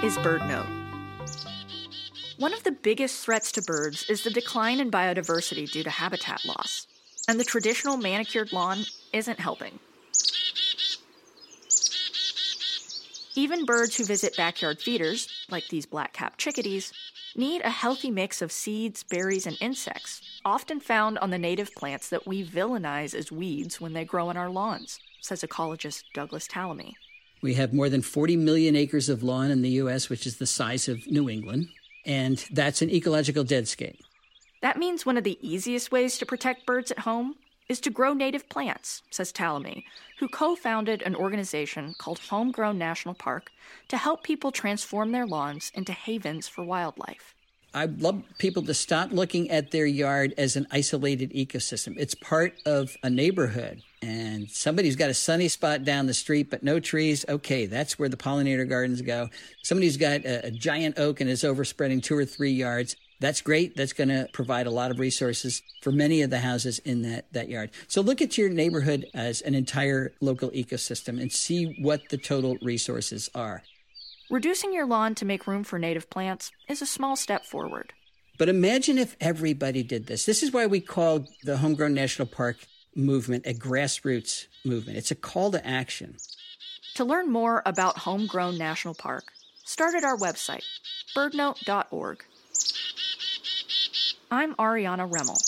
is BirdNote. One of the biggest threats to birds is the decline in biodiversity due to habitat loss, and the traditional manicured lawn isn't helping. Even birds who visit backyard feeders, like these black-capped chickadees, need a healthy mix of seeds, berries, and insects, often found on the native plants that we villainize as weeds when they grow on our lawns, says ecologist Douglas Tallamy. We have more than 40 million acres of lawn in the U.S., which is the size of New England, and that's an ecological deadscape. That means one of the easiest ways to protect birds at home is to grow native plants, says Tallamy, who co-founded an organization called Homegrown National Park to help people transform their lawns into havens for wildlife. I'd love people to stop looking at their yard as an isolated ecosystem. It's part of a neighborhood, and somebody's got a sunny spot down the street but no trees. Okay, that's where the pollinator gardens go. Somebody's got a giant oak and is overspreading 2 or 3 yards. That's great. That's going to provide a lot of resources for many of the houses in that yard. So look at your neighborhood as an entire local ecosystem and see what the total resources are. Reducing your lawn to make room for native plants is a small step forward. But imagine if everybody did this. This is why we call the Homegrown National Park movement a grassroots movement. It's a call to action. To learn more about Homegrown National Park, start at our website, birdnote.org. I'm Ariana Remmel.